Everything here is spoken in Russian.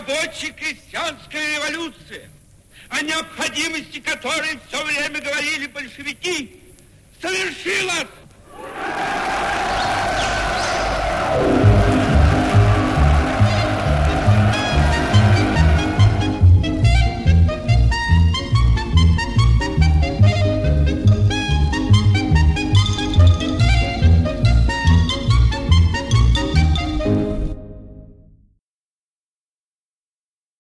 Рабоче-крестьянская революция, о необходимости которой все время говорили большевики, совершилась.